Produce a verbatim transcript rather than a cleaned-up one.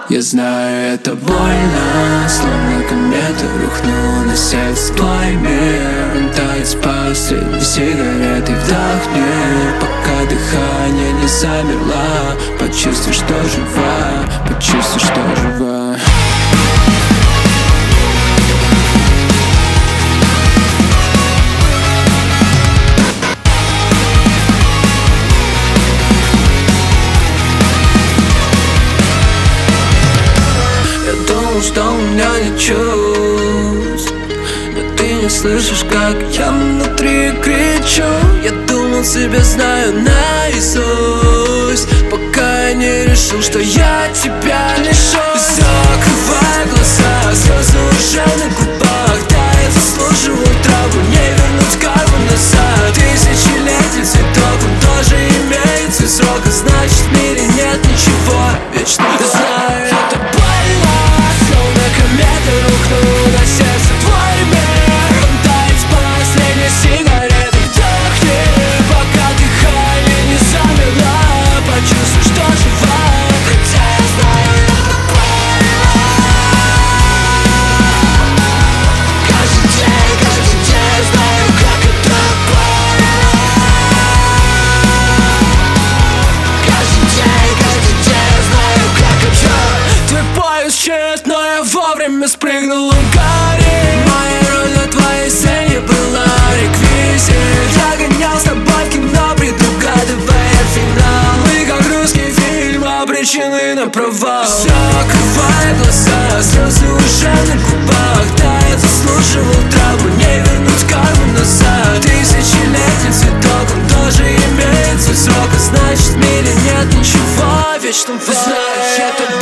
Я знаю, это больно, словно комета рухнула на сердце. Твой мир, он тает с последней сигаретой. Вдохни, пока дыхание не замерло. Почувствуй, что жива, почувствуй, что жива. Что у меня нет чувств, но ты не слышишь, как я внутри кричу. Я думал, себя знаю наизусть, пока я не решил, что я тебя лишу. Закрывай глаза, слезы уже на губах. Да, я заслуживаю травму, не вернуть карму назад. Тысячелетний цветок, он тоже имеет свой срок, а значит в мире нет ничего вечного. Ты знаешь, это больно, комета рухнула на сердце. Твой мир, он тает с последней сигаретой. Вдохни, пока дыхание не замерло. Почувствуй, что жива, хотя я знаю, это больно. Каждый день, каждый день знаю, как это больно. Каждый день, каждый день знаю, как это. Твой поезд исчез, но я вовремя спрыгнул в горе. Моя роль на твоей сцене была реквизит. Я гонял с тобой в кино, предугадывая финал. Мы как русский фильм обречены на провал. Закрывай глаза, слезы уже на губах. Да, я заслуживал травму, не вернуть карму назад. Тысячелетний цветок, он тоже имеет свой срок, а значит в мире нет ничего вечного. Знаешь, это